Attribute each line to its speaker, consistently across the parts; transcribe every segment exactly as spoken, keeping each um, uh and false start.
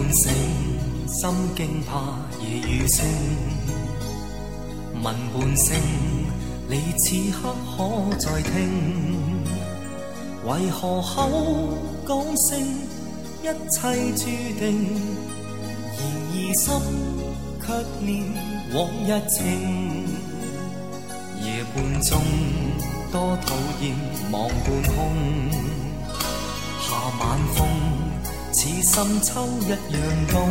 Speaker 1: 醒，心惊怕夜雨声。问半声，你此刻可再听？为何口讲声一切注定？然而心却念往日情。夜半钟多讨厌望半空，下晚风似深秋一样冻。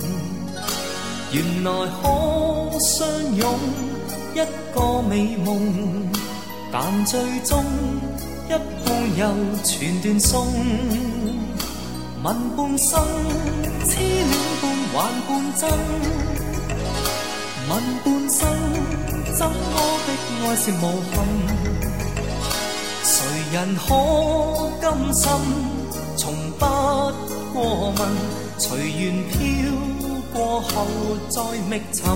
Speaker 1: 原来可相拥一个美梦，但最终一半又全斷送。問半生痴戀半還半真，問半生怎麼的愛是無憾？誰人可甘心從不過問？隨緣飄過後再覓尋，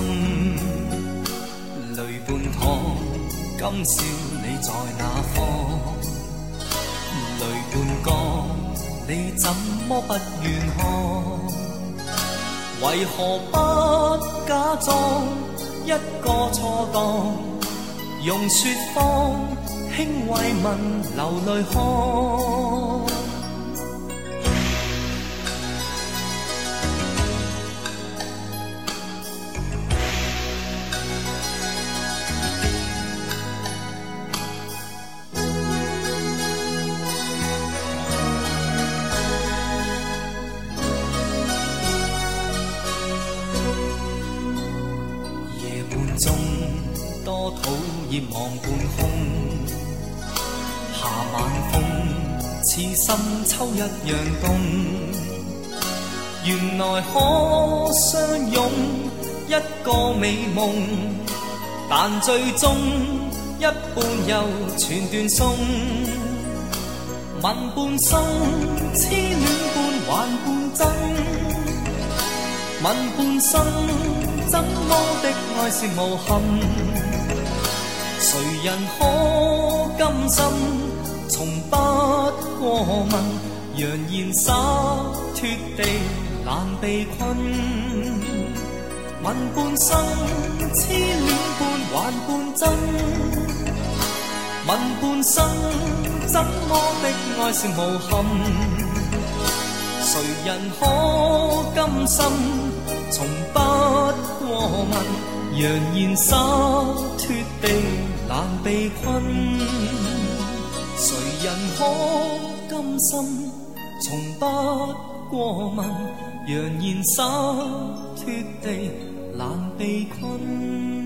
Speaker 1: 淚半淌，今宵你在哪方？淚半乾，你怎麼不願看？為何不假裝一個錯當？用説謊輕慰問流淚看。中多討厭望半空，下晚風似深秋一樣凍。原來可相擁一個美夢，但最終一半又全斷送。問半生痴戀半還半真，問半生怎麼的愛是無憾？誰人可甘心從不過問？揚言灑脱地難被困。問半生痴戀半還半真，問半生怎麼的愛是無憾？誰人可甘心從不過問？揚言灑脱地難被困。誰人可甘心從不過問？揚言灑脱地難被困。